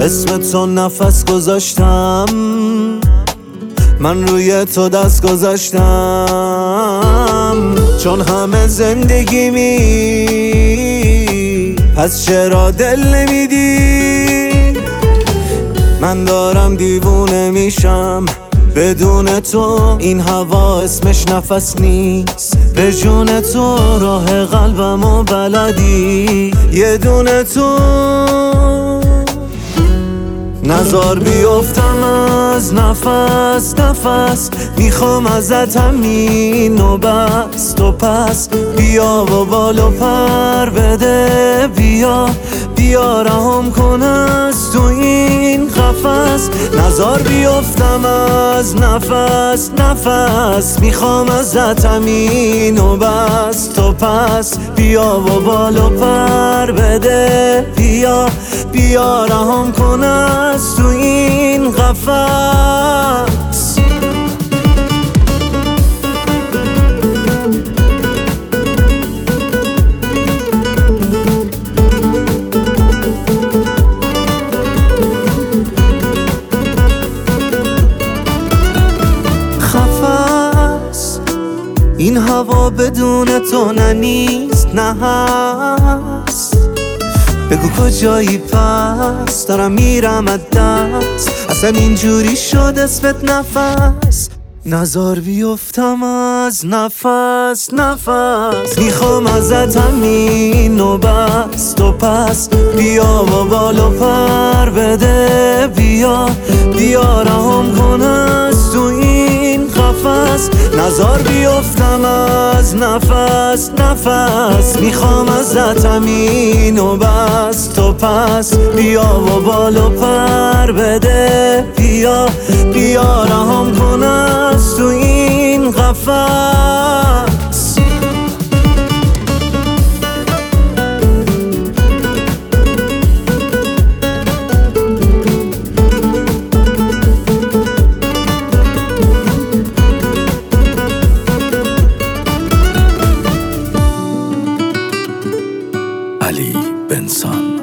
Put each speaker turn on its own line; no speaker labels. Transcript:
اسم تو نفس گذاشتم، من روی تو دست گذاشتم. چون همه زندگیمی پس چرا دل نمیدی؟ من دارم دیوونه میشم بدون تو. این هوا اسمش نفس نیست، به جون تو راه قلبمو بلدی یه دونه تو. نزار بیفتم از نفس نفس، میخوام ازت همین و بس. تو پس بیا و بالو پر بده، بیا بیا رهام کن از تو این قفس. نزار بیفتم از نفس نفس، میخوام ازت همین و بس. تو پس بیا و بالو پر بده، بیا بیا رهام کن از تو این قفس. این هوا بدون تو نه نیست نه هست. بگو کجایی پس، دارم میرم از دست. اصلا اینجوری شد اسمت نفس. نزار بیفتم از نفس نفس، میخوام ازت همین و بس. تو پس بیا و بالو پر بده، بیا بیا رهام کن از تو این قفس. نزار بیفتم از نفس نفس، میخوام ازت همین و بس. تو پس بیا و بالو پر بده، بیا بیا رهام کن از تو این قفس.
علی بنسان.